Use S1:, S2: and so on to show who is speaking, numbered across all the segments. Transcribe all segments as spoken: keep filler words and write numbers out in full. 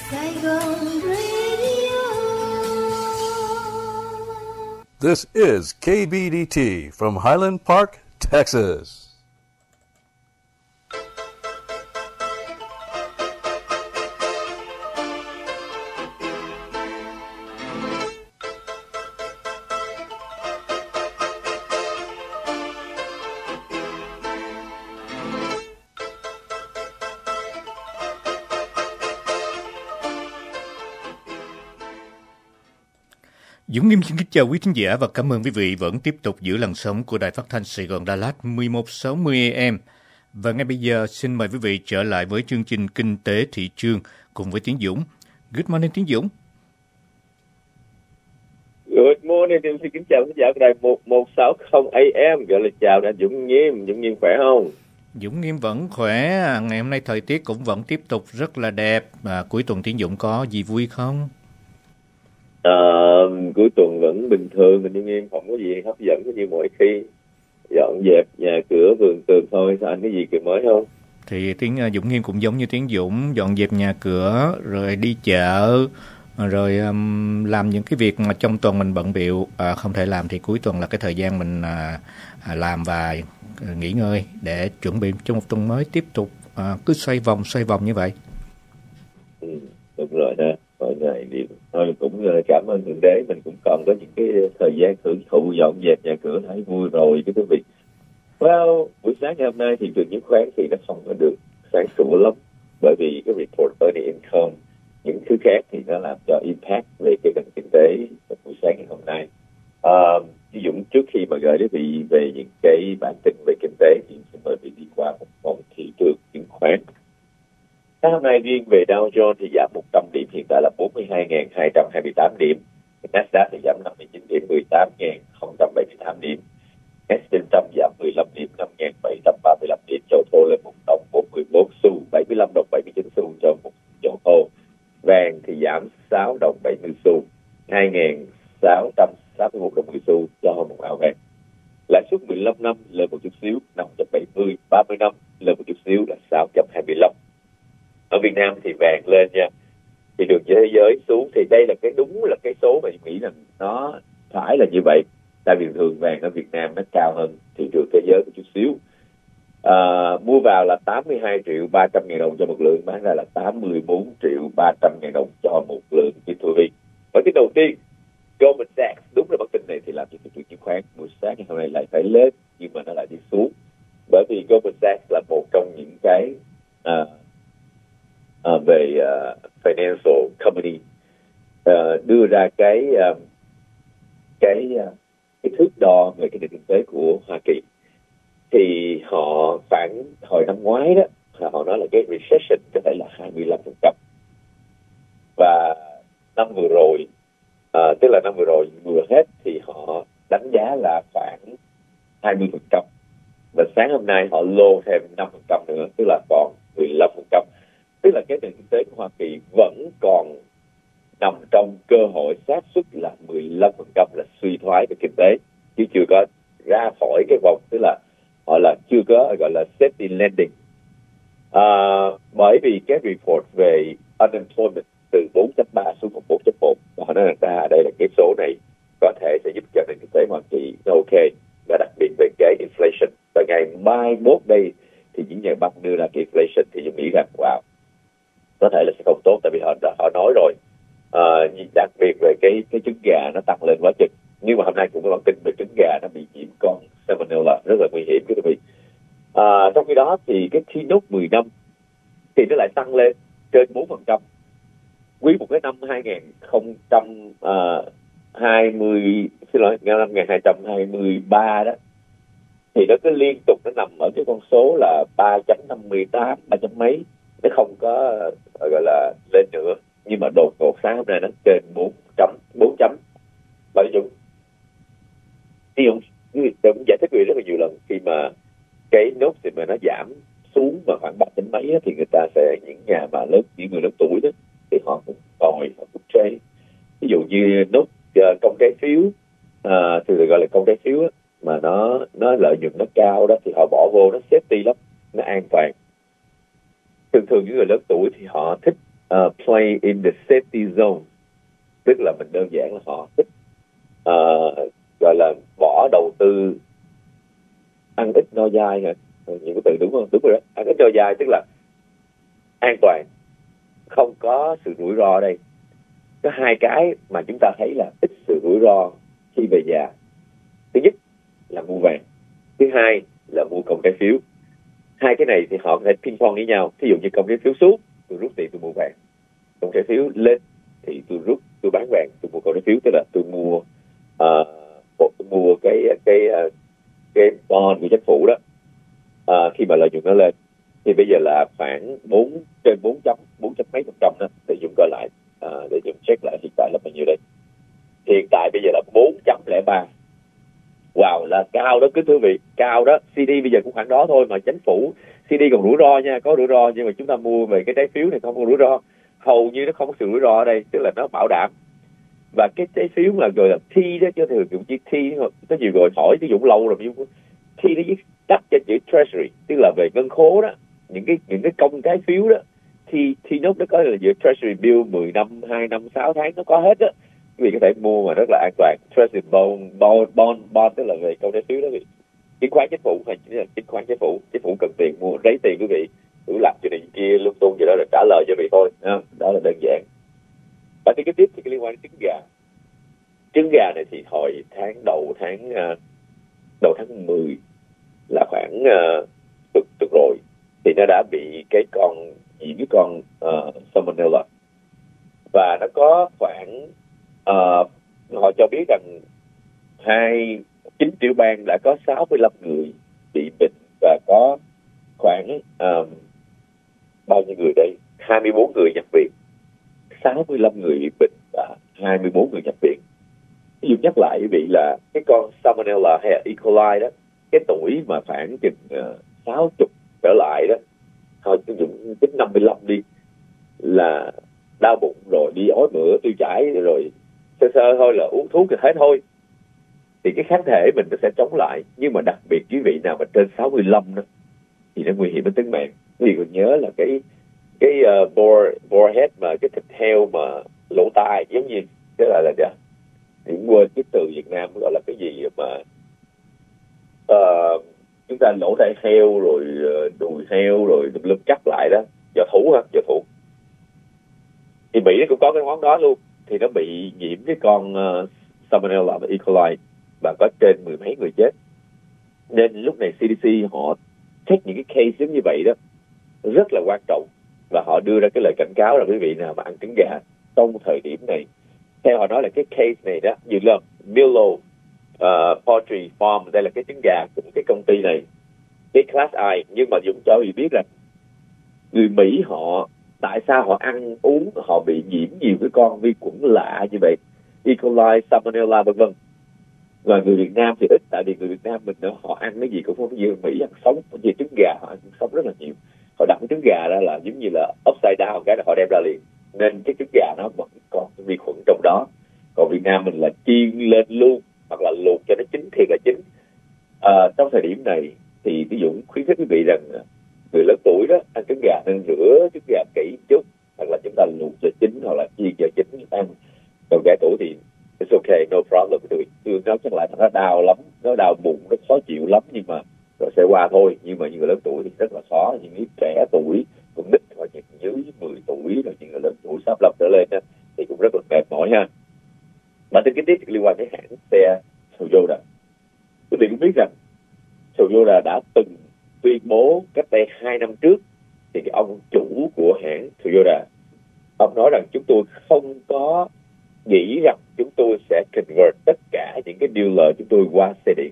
S1: Saigon Radio.
S2: This is K B D T from Highland Park, Texas.
S3: Dũng Nghiêm xin kính chào quý thính giả và cảm ơn quý vị vẫn tiếp tục giữ làn sóng của Đài Phát thanh Sài Gòn Đà Lạt mười một sáu mươi A M. Và ngay bây giờ xin mời quý vị trở lại với chương trình Kinh tế thị trường cùng với Tiến Dũng. Good morning Tiến Dũng.
S4: Good morning, em xin kính chào quý giả của Đài một một sáu không A M. Gọi là chào anh Dũng Nghiêm, Dũng Nghiêm khỏe không?
S3: Dũng Nghiêm vẫn khỏe, ngày hôm nay thời tiết cũng vẫn tiếp tục rất là đẹp. À, cuối tuần Tiến Dũng có gì vui không?
S4: Uh, cuối tuần vẫn bình thường, mình Nghiêm không có gì hấp dẫn như mọi khi, dọn dẹp nhà cửa vườn tường thôi. Sao anh có gì kỳ mới không?
S3: Thì Tiến Dũng Nghiêm cũng giống như Tiến Dũng, dọn dẹp nhà cửa rồi đi chợ rồi um, làm những cái việc mà trong tuần mình bận bịu à, không thể làm thì cuối tuần là cái thời gian mình à, à, làm và à, nghỉ ngơi để chuẩn bị cho một tuần mới tiếp tục à, cứ xoay vòng xoay vòng như vậy.
S4: Ừ, đúng rồi đó. Mỗi ngày đi thôi cũng cảm ơn Thượng Đế, mình cũng còn có những cái thời gian hưởng thụ dọn dẹp nhà cửa thấy vui rồi cái quý vị. Well, buổi sáng ngày hôm nay thị trường chứng khoán thì nó không có được sáng sủa lắm, bởi vì cái report earning income, những thứ khác thì nó làm cho impact về cái nền kinh tế buổi sáng ngày hôm nay. À, ví dụ trước khi mà gửi quý vị về những cái bản tin về kinh tế thì xin mời quý vị đi qua một vòng thị trường chứng khoán. Sáng hôm nay riêng về Dow Jones thì giảm một trăm điểm, hiện tại là bốn mươi hai nghìn hai trăm hai mươi tám điểm. Nasdaq thì giảm năm mươi chín điểm, mười tám nghìn không trăm bảy mươi tám điểm. ét and pê giảm mười lăm điểm, năm nghìn bảy trăm ba mươi lăm điểm. Dầu thô lên một đồng bốn mươi mốt xu, bảy mươi lăm đồng bảy mươi chín xu cho một dầu thô. Vàng thì giảm sáu đồng bảy mươi xu, hai nghìn sáu trăm sáu mươi mốt đồng mười xu cho một ounce vàng. Lãi suất mười lăm năm lên một chút xíu, năm trăm bảy mươi, ba mươi năm lên một chút xíu là sáu trăm hai mươi lăm. Ở Việt Nam thì vàng lên nha, thì đường thế giới xuống, thì đây là cái đúng là cái số mà mình nghĩ là nó phải là như vậy. Tại vì thường vàng ở Việt Nam nó cao hơn thị trường thế giới một chút xíu. À, mua vào là tám mươi hai triệu ba trăm ngàn đồng cho một lượng, bán ra là tám mươi bốn triệu ba trăm ngàn đồng cho một lượng. Kính thưa quý vị, bản tin đầu tiên, Goldman Sachs, đúng là bản tin này thì làm cho thị trường chứng khoán buổi sáng ngày hôm nay lại phải lên, nhưng mà nó lại đi xuống, bởi vì Goldman Sachs là một trong những cái à, à, về uh, financial company uh, đưa ra cái uh, cái uh, cái thước đo về cái nền kinh tế của Hoa Kỳ. Thì họ phản hồi năm ngoái đó, họ nói là cái recession có thể là hai mươi lăm phần trăm, và năm vừa rồi à, tức là năm vừa rồi vừa hết thì họ đánh giá là khoảng hai mươi phần trăm, và sáng hôm nay họ lô thêm năm phần trăm nữa, tức là còn mười lăm phần trăm. Tức là cái nền kinh tế của Hoa Kỳ vẫn còn nằm trong cơ hội xác suất là mười lăm phần trăm là suy thoái về kinh tế, chứ chưa có ra khỏi cái vòng, tức là họ là chưa có gọi là safety landing. À, bởi vì cái report về unemployment từ bốn chấm ba xuống còn bốn chấm một, và họ nói rằng ra đây là cái số này có thể sẽ giúp cho nền kinh tế Hoa Kỳ nó ok, và đặc biệt về cái inflation. Và ngày mai mốt đây thì những nhà băng đưa ra cái inflation thì tôi nghĩ rằng wow, có thể là sẽ không tốt, tại vì họ họ nói rồi, à, đặc biệt về cái cái trứng gà nó tăng lên quá chừng. Nhưng mà hôm nay cũng có bản tin về trứng gà nó bị nhiễm con salmonella rất là nguy hiểm quý vị. À, trong khi đó thì cái T-Note mười năm thì nó lại tăng lên trên bốn phần trăm. Quý một cái năm hai nghìn không trăm hai mươi, xin lỗi, năm hai nghìn hai trăm hai mươi ba đó, thì nó cứ liên tục nó nằm ở cái con số là ba chấm năm mươi tám, ba chấm mấy, nó không có gọi là lên nữa. Nhưng mà đột ngột sáng hôm nay nó trên bốn chấm, bốn chấm. Bà Dũng, thì ông cũng giải thích rất là nhiều lần, khi mà cái nốt thì mà nó giảm xuống mà khoảng ba chấm mấy thì người ta sẽ, những nhà mà lớn, những người lớn tuổi đó, thì họ cũng còi, họ cũng trade. Ví dụ như nốt uh, công trái phiếu, uh, thì gọi là công trái phiếu đó, mà nó nó lợi nhuận nó cao đó, thì họ bỏ vô nó safety lắm, nó an toàn. Thường thường những người lớn tuổi thì họ thích uh, play in the safety zone, tức là mình đơn giản là họ thích uh, gọi là bỏ đầu tư ăn ít no dai hả? Những cái từ đúng không? Đúng rồi đó. Ăn ít no dai tức là an toàn, không có sự rủi ro ở đây. Có hai cái mà chúng ta thấy là ít sự rủi ro khi về già. Thứ nhất là mua vàng, thứ hai là mua công trái phiếu. Hai cái này thì họ có thể ping pong với nhau. Ví dụ như công trái phiếu xuống, tôi rút tiền tôi mua vàng. Công trái phiếu lên thì tôi rút, tôi bán vàng, tôi mua công trái phiếu, tức là tôi mua uh, tôi mua cái cái uh, cái bond của chính phủ đó. Uh, khi mà lợi nhuận nó lên thì bây giờ là khoảng bốn trên bốn chấm bốn chấm mấy phần trăm đó. Để dùng coi lại, uh, để dùng check lại hiện tại là bao nhiêu đây. Hiện tại bây giờ là bốn chấm lẻ ba. Wow, là cao đó, kính thưa vị, cao đó. xê đê bây giờ cũng khoảng đó thôi, mà chính phủ xê đê còn rủi ro nha, có rủi ro, nhưng mà chúng ta mua về cái trái phiếu này không có rủi ro, hầu như nó không có sự rủi ro ở đây, tức là nó bảo đảm. Và cái trái phiếu mà gọi là T đó, chứ thường dùng chữ T, có nhiều người hỏi sử dụng lâu rồi, T nó viết tắt cho chữ Treasury, tức là về ngân khố đó, những cái những cái công trái phiếu đó, T T note nó có là giữa Treasury bill mười năm, hai năm, sáu tháng nó có hết đó. Quý vị có thể mua mà rất là an toàn. Treasury bond, bond, bond, bond tức là về công trái phiếu đó. Quý vị, chứng khoán chính phủ hay chính là chứng khoán chính phủ, chính phủ cần tiền mua lấy tiền, quý vị cứ làm chuyện này kia lung tung gì đó là trả lời cho vị thôi. Đó, đó là đơn giản. Và cái tiếp thì cái liên quan đến trứng gà. Trứng gà này thì hồi tháng đầu tháng đầu tháng mười là khoảng uh, tuần tuần rồi thì nó đã bị cái con gì cái con uh, Salmonella, và nó có khoảng uh, họ cho biết rằng hai chín tiểu bang đã có sáu mươi lăm người bị bệnh, và có khoảng um, bao nhiêu người đây, hai mươi bốn người nhập viện, sáu mươi lăm người bị bệnh và hai mươi bốn người nhập viện. Ví dụ nhắc lại quý vị là cái con Salmonella hay là E. coli đó, cái tuổi mà khoảng chừng uh, sáu mươi trở lại đó, thôi dùng tính năm mươi lăm đi, là đau bụng rồi đi ói mửa tiêu chảy rồi sơ sơ thôi là uống thuốc thì hết thôi, thì cái kháng thể mình nó sẽ chống lại. Nhưng mà đặc biệt quý vị nào mà trên sáu mươi lăm đó thì nó nguy hiểm đến tính mạng. Quý vị còn nhớ là cái cái uh, boar boar head mà cái thịt heo mà lỗ tai giống như cái là là gì? Thì quên cái từ Việt Nam gọi là cái gì mà uh, chúng ta lỗ tai heo rồi uh, đùi heo rồi lưng cắt lại đó, giò thủ hả? Giò thủ. Thì Mỹ nó cũng có cái món đó luôn, thì nó bị nhiễm cái con uh, Salmonella và E. coli và có trên mười mấy người chết. Nên lúc này xê đê xê họ check những cái case giống như vậy đó rất là quan trọng, và họ đưa ra cái lời cảnh cáo là quý vị nào mà ăn trứng gà trong thời điểm này, theo họ nói là cái case này đó, như là Milo uh, Poultry Farm, đây là cái trứng gà của cái công ty này, cái class I. Nhưng mà Dũng cho quý vị biết rằng người Mỹ họ tại sao họ ăn uống họ bị nhiễm nhiều cái con vi khuẩn lạ như vậy, E. coli, Salmonella vân vân, và người Việt Nam thì ít, tại vì người Việt Nam mình họ ăn cái gì cũng không như Mỹ ăn sống, như trứng gà họ ăn sống rất là nhiều, họ đặt cái trứng gà ra là giống như là upside down, cái là họ đem ra liền, nên cái trứng gà nó vẫn còn vi khuẩn trong đó. Còn Việt Nam mình là chiên lên luôn hoặc là luộc cho nó chín thiệt là chín. À, trong thời điểm này thì ví dụ khuyến khích quý vị rằng người lớn tuổi đó ăn trứng gà nên rửa trứng gà kỹ chút, hoặc là chúng ta luộc cho chín hoặc là chiên cho chín ăn. Còn trẻ tuổi thì it's okay, no problem. Tôi nói chắc lại nó đau lắm, nó đau bụng, nó khó chịu lắm, nhưng mà rồi sẽ qua thôi. Nhưng mà những người lớn tuổi thì rất là khó, những người trẻ tuổi cũng nít hoặc những dưới mười tuổi, rồi những người lớn tuổi sắp lập trở lên đó, thì cũng rất là mệt mỏi ha. Bản tin kế tiếp liên quan đến hãng xe Toyota. Quý vị cũng biết rằng Toyota đã từng tuyên bố cách đây hai năm trước, thì cái ông chủ của hãng Toyota, ông nói rằng chúng tôi không có nghĩ rằng chúng tôi sẽ convert tất cả những cái dealer chúng tôi qua xe điện.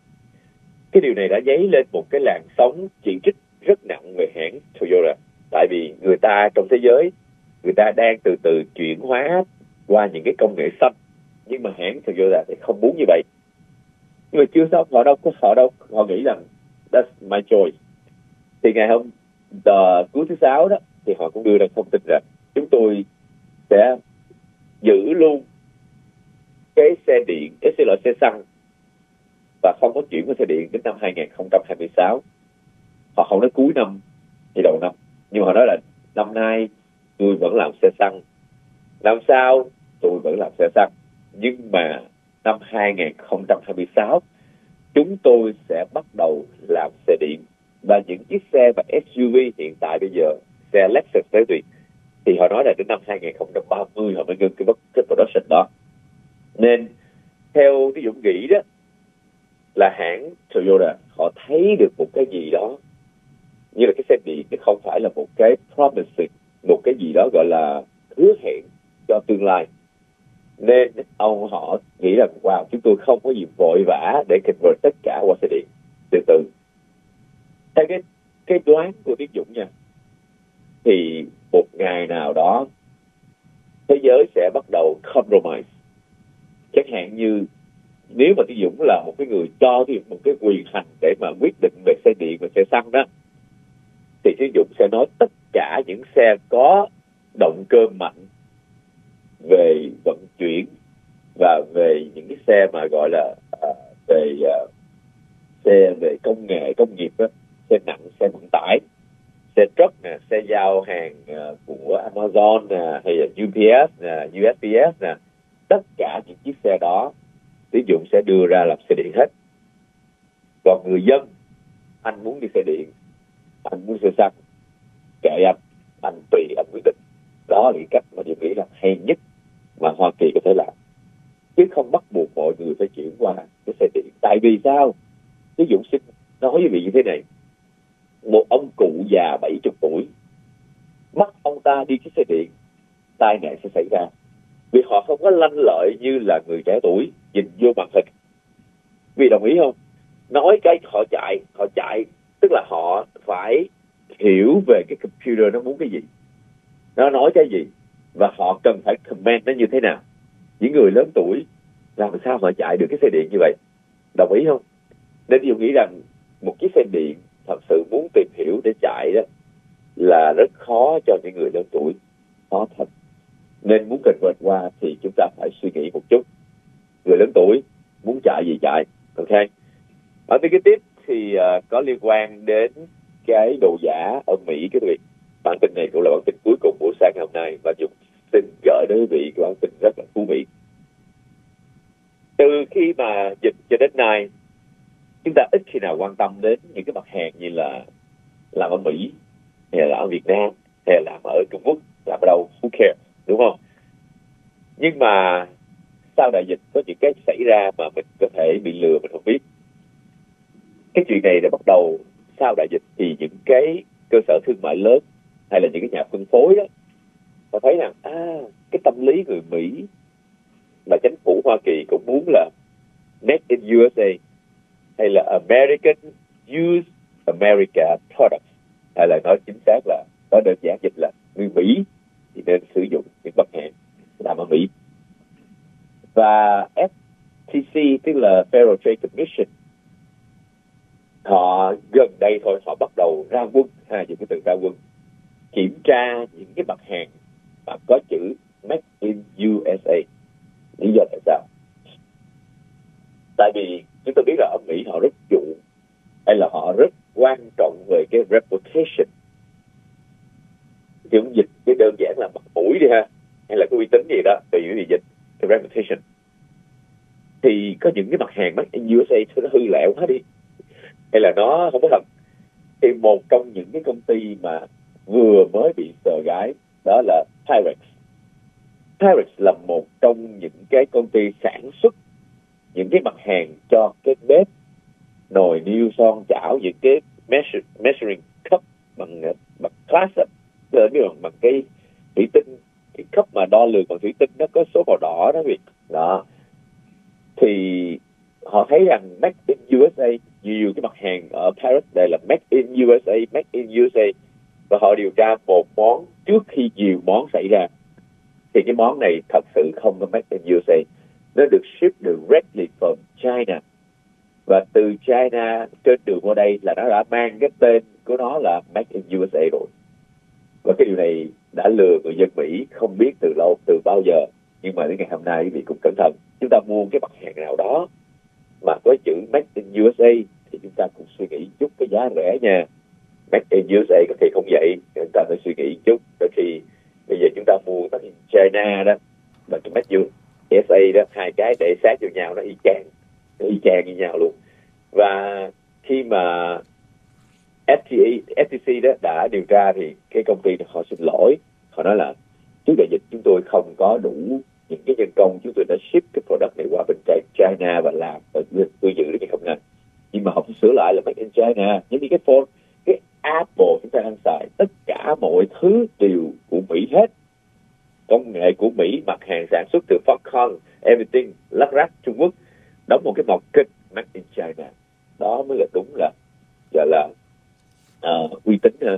S4: Cái điều này đã dấy lên một cái làn sóng chỉ trích rất nặng về hãng Toyota, tại vì người ta trong thế giới người ta đang từ từ chuyển hóa qua những cái công nghệ xanh, nhưng mà hãng Toyota thì không muốn như vậy. Nhưng mà chưa xong, họ đâu có họ đâu họ nghĩ rằng that's my choice. Thì ngày hôm uh, cuối thứ sáu đó thì họ cũng đưa ra thông tin rằng chúng tôi sẽ giữ luôn cái xe điện, cái xe loại xe xăng, và không có chuyển qua xe điện đến năm hai không hai sáu. Họ không nói cuối năm thì đầu năm, nhưng mà họ nói là năm nay tôi vẫn làm xe xăng. Năm sau tôi vẫn làm xe xăng. Nhưng mà năm hai không hai sáu chúng tôi sẽ bắt đầu làm xe điện. Và những chiếc xe và ét u vê hiện tại bây giờ, xe Lexus tới tùy, thì họ nói là đến năm hai không ba mươi họ mới ngưng cái, cái production đó. Nên theo cái Dũng nghĩ đó, là hãng Toyota họ thấy được một cái gì đó, như là cái xe điện thì không phải là một cái promising, một cái gì đó gọi là hứa hẹn cho tương lai. Nên ông họ nghĩ rằng wow, chúng tôi không có gì vội vã để convert tất cả qua xe điện, từ từ. Theo cái cái đoán của Tiến Dũng nha, thì một ngày nào đó thế giới sẽ bắt đầu compromise. Chẳng hạn như nếu mà Tiến Dũng là một cái người cho Tiến Dũng một cái quyền hành để mà quyết định về xe điện và xe xăng đó, thì Tiến Dũng sẽ nói tất cả những xe có động cơ mạnh về vận chuyển và về những cái xe mà gọi là à, về à, xe về công nghệ công nghiệp đó, xe nặng, xe vận tải, xe truck nè, xe giao hàng uh, của Amazon nè, hay là u pê ét nè, u ét pê ét nè, tất cả những chiếc xe đó Tiến Dũng sẽ đưa ra làm xe điện hết. Còn người dân, anh muốn đi xe điện, anh muốn xe xăng, kệ anh, anh tùy anh quyết định. Đó là cái cách mà tôi nghĩ là hay nhất mà Hoa Kỳ có thể làm, chứ không bắt buộc mọi người phải chuyển qua cái xe điện. Tại vì sao? Ví dụ xin nói với vị như thế này, một ông cụ già bảy mươi tuổi bắt ông ta đi cái xe điện, tai nạn sẽ xảy ra, vì họ không có lanh lợi như là người trẻ tuổi nhìn vô màn hình. Vì đồng ý không? Nói cái họ chạy, họ chạy tức là họ phải hiểu về cái computer nó muốn cái gì, nó nói cái gì, và họ cần phải comment nó như thế nào. Những người lớn tuổi làm sao mà chạy được cái xe điện như vậy? Đồng ý không? Nên tôi nghĩ rằng một chiếc xe điện thật sự muốn tìm hiểu để chạy đó là rất khó cho những người lớn tuổi, khó thật. Nên muốn convert qua thì chúng ta phải suy nghĩ một chút. Người lớn tuổi muốn chạy gì chạy, ok? Bản tin kế tiếp thì uh, có liên quan đến cái đồ giả ở Mỹ, cái việc. Bản tin này cũng là bản tin cuối cùng buổi sáng hôm nay, và chúng xin gửi đến quý vị cái bản tin rất là thú vị. Từ khi mà dịch cho đến nay, chúng ta ít khi nào quan tâm đến những cái mặt hàng như là làm ở Mỹ, hay là làm ở Việt Nam, hay là làm ở Trung Quốc, làm ở đâu, who cares, đúng không? Nhưng mà sau đại dịch có những cái xảy ra mà mình có thể bị lừa mình không biết. Cái chuyện này đã bắt đầu sau đại dịch, thì những cái cơ sở thương mại lớn hay là những cái nhà phân phối đó, họ thấy rằng à, cái tâm lý người Mỹ mà chính phủ Hoa Kỳ cũng muốn là Made in u ét a, hay là American Use America Products, hay là nói chính xác là có đơn giản dịch là người Mỹ thì nên sử dụng những mặt hàng làm ở Mỹ. Và ép tê xê, tức là Federal Trade Commission, họ gần đây thôi họ bắt đầu ra quân, ha, dùng cái từ ra quân, kiểm tra những cái mặt hàng mà có chữ Made in u ét a. Lý do tại sao? Tại vì chúng ta biết là ở Mỹ họ rất chuộng, hay là họ rất quan trọng về cái reputation. Thì cũng dịch cái đơn giản là mặt mũi đi ha, hay là cái uy tín gì đó, tùy những gì dịch, cái reputation. Thì có những cái mặt hàng Made in u ét a nó hư lẹo hết đi, hay là nó không có thật. Thì một trong những cái công ty mà vừa mới bị sờ gái đó là Pyrex. Pyrex là một trong những cái công ty sản xuất những cái mặt hàng cho cái bếp, nồi niêu son chảo, những cái measure, measuring cup bằng bằng glass đó, bằng, bằng cái thủy tinh, cái cup mà đo lường bằng thủy tinh nó có số màu đỏ đó việc đó. Thì họ thấy rằng Made in u ét a, nhiều cái mặt hàng ở Paris đây là Made in u ét a, Made in u ét a, và họ điều tra một món trước khi nhiều món xảy ra. Thì cái món này thật sự không có Made in u ét a, nó được ship directly from China, và từ China trên đường qua đây là nó đã mang cái tên của nó là Made in u ét a rồi. Và cái điều này đã lừa người dân Mỹ không biết từ lâu, từ bao giờ. Nhưng mà đến ngày hôm nay quý vị cũng cẩn thận, chúng ta mua cái mặt hàng nào đó mà có chữ Made in u ét a thì chúng ta cũng suy nghĩ chút cái giá rẻ nha. Made in u ét a có khi không vậy, chúng ta phải suy nghĩ chút. Đôi khi bây giờ chúng ta mua Made in China đó và cái Made in u ét a đó, hai cái để sát vào nhau nó y chang, nó y chang như nhau luôn. Và khi mà ép tê e, ép tê xê đó đã điều tra thì cái công ty họ xin lỗi, họ nói là trước đại dịch chúng tôi không có đủ những cái nhân công, chúng tôi đã ship cái product này qua bên China và làm, và tôi giữ cái không ngành. Nhưng mà họ phải sửa lại là Made in China. Giống như cái phone, cái Apple chúng ta đang xài, tất cả mọi thứ đều của Mỹ hết. Công nghệ của Mỹ, mặt hàng sản xuất từ Foxconn, everything, lắp ráp Trung Quốc, đóng một cái màu kịch Made in China. Đó mới là đúng là gọi là uh, uy tín hơn.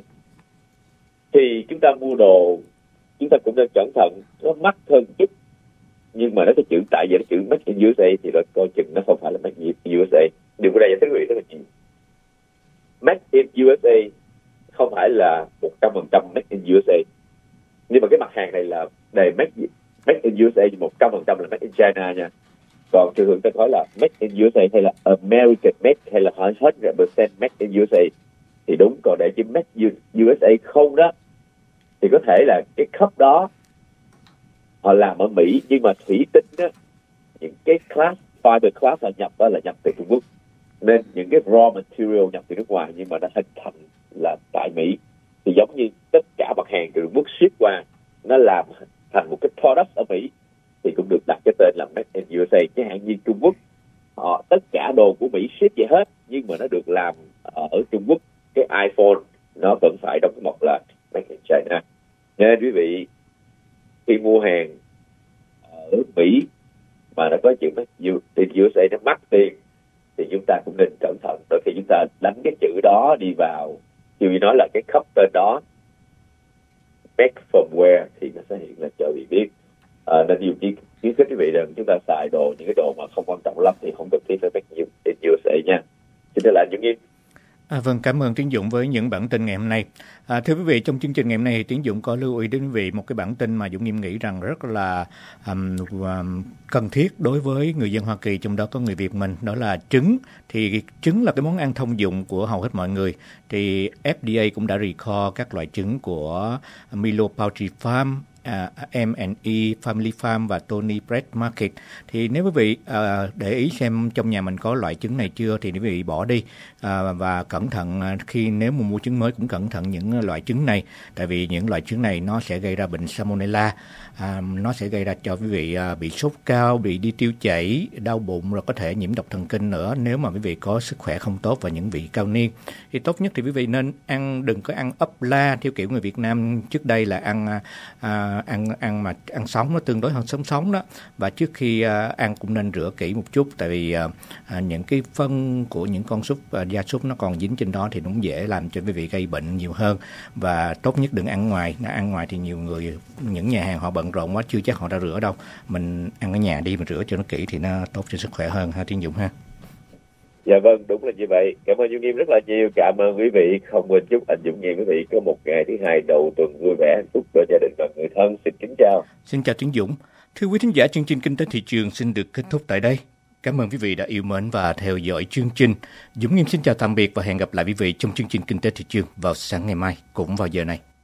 S4: Thì chúng ta mua đồ, chúng ta cũng nên cẩn thận, nó mắc hơn chút, nhưng mà nó cái chữ, tại vì nó chữ Made in u ét a thì nó coi chừng nó không phải là Made in u ét a. Điều của đây giải thích quý vị rất là nhiều. Made in u ét a không phải là một trăm phần trăm Made in u ét a, nhưng mà cái mặt hàng này là đề Made, made in u ét a một trăm phần trăm là Made in China nha. Còn thường thường ta nói là Made in u ét a hay là American made hay là one hundred percent Made in u ét a thì đúng. Còn để chữ Made in u ét a không đó thì có thể là cái cup đó họ làm ở Mỹ, nhưng mà thủy tinh đó, những cái class, fiber class họ nhập đó là nhập từ Trung Quốc, nên những cái raw material nhập từ nước ngoài nhưng mà nó hình thành là tại Mỹ. Thì giống như tất cả mặt hàng từ Trung Quốc ship qua, nó làm thành một cái product ở Mỹ thì cũng được đặt cái tên là Made in u ét a. Chẳng hạn như Trung Quốc, họ tất cả đồ của Mỹ ship vậy hết, nhưng mà nó được làm ở Trung Quốc. Cái iPhone nó vẫn phải đóng cái mộc là Made in China. Nên quý vị khi mua hàng ở Mỹ mà nó có chữ Made in u ét a nó mắc tiền thì chúng ta cũng nên cẩn thận. Đôi khi chúng ta đánh cái chữ đó đi vào, như nói là cái cup tên đó Made from where thì nó sẽ hiện lên cho quý vị biết. À, nên nhiều khi khuyến khích quý vị rằng chúng ta xài đồ, những cái đồ mà không quan trọng lắm thì không cần thiết phải Made in u ét a nha. Xin chào lại Dũng Nghiêm.
S3: À, vâng, cảm ơn Tiến Dũng với những bản tin ngày hôm nay. À, thưa quý vị, trong chương trình ngày hôm nay thì Tiến Dũng có lưu ý đến quý vị một cái bản tin mà Dũng Nghiêm nghĩ rằng rất là um, um, cần thiết đối với người dân Hoa Kỳ, trong đó có người Việt mình, đó là trứng. Thì trứng là cái món ăn thông dụng của hầu hết mọi người. Thì ép đê a cũng đã recall các loại trứng của Milo Poultry Farm, Uh, em and E, Family Farm và Tony Bread Market. Thì nếu quý vị uh, để ý xem trong nhà mình có loại trứng này chưa thì quý vị bỏ đi, uh, và cẩn thận uh, khi nếu mà mua trứng mới cũng cẩn thận những loại trứng này, tại vì những loại trứng này nó sẽ gây ra bệnh Salmonella, uh, nó sẽ gây ra cho quý vị uh, bị sốt cao, bị đi tiêu chảy, đau bụng, rồi có thể nhiễm độc thần kinh nữa nếu mà quý vị có sức khỏe không tốt và những vị cao niên. Thì tốt nhất thì quý vị nên ăn, đừng có ăn ấp la theo kiểu người Việt Nam trước đây là ăn uh, ăn ăn mà ăn sống, nó tương đối hơn sống sống đó. Và trước khi uh, ăn cũng nên rửa kỹ một chút, tại vì uh, uh, những cái phân của những con súc, uh, gia súc nó còn dính trên đó thì nó cũng dễ làm cho quý vị gây bệnh nhiều hơn. Và tốt nhất đừng ăn ngoài. Nó ăn ngoài thì nhiều người, những nhà hàng họ bận rộn quá, chưa chắc họ đã rửa đâu. Mình ăn ở nhà đi, mình rửa cho nó kỹ thì nó tốt cho sức khỏe hơn ha Tiến Dũng ha.
S4: Dạ vâng, đúng là như vậy. Cảm ơn Dũng Nghiêm rất là nhiều. Cảm ơn quý vị. Không quên chúc anh Dũng Nghiêm quý vị có một ngày thứ hai đầu tuần vui vẻ, hạnh phúc bên gia đình và người thân. Xin kính chào.
S3: Xin chào Tiến Dũng. Thưa quý thính giả, chương trình Kinh tế Thị trường xin được kết thúc tại đây. Cảm ơn quý vị đã yêu mến và theo dõi chương trình. Dũng Nghiêm xin chào tạm biệt và hẹn gặp lại quý vị trong chương trình Kinh tế Thị trường vào sáng ngày mai cũng vào giờ này.